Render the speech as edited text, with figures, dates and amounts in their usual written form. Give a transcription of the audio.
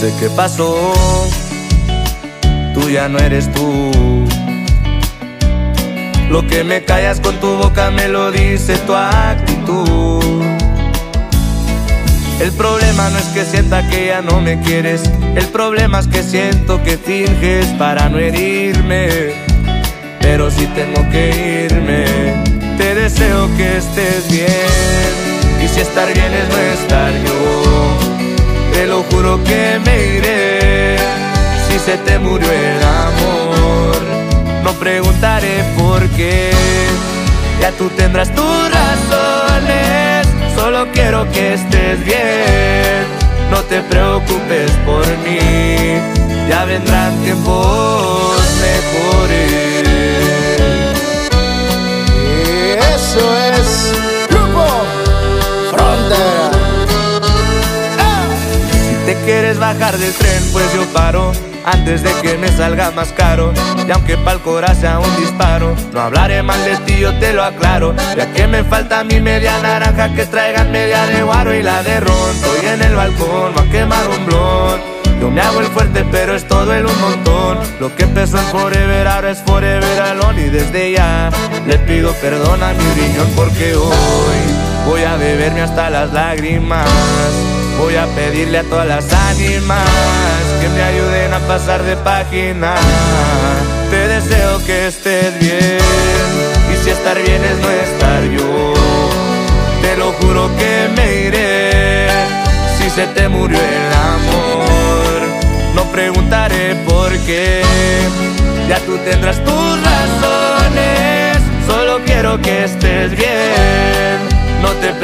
sé qué pasó, tú ya no eres tú. Lo que me callas con tu boca me lo dice tu actitud. El problema no es que sienta que ya no me quieres, el problema es que siento que finges para no herirme. Pero si tengo que irme, te deseo que estés bien. Y si estar bien es no estar yo, te lo juro que me iré. Si se te murió el amor, no preguntaré por qué. Ya tú tendrás tus razones, solo quiero que estés bien. No te preocupes por mí, ya vendrán tiempos mejores. Y eso es Grupo Frontera. Si te quieres bajar del tren, pues yo paro antes de que me salga más caro. Y aunque pa'l corazón sea un disparo, no hablaré mal de ti, yo te lo aclaro. Ya que me falta mi media naranja, que traigan media de guaro y la de ron. Estoy en el balcón, va a quemar un blon. Yo me hago el fuerte, pero esto duele un montón. Lo que empezó en forever, ahora es forever alone. Y desde ya le pido perdón a mi riñón, porque hoy voy a beberme hasta las lágrimas. Voy a pedirle a todas las ánimas que me ayuden a pasar de página. Te deseo que estés bien, y si estar bien es no estar yo, te lo juro que me iré. Si se te murió el amor, no preguntaré por qué. Ya tú tendrás tus razones, solo quiero que estés bien. No te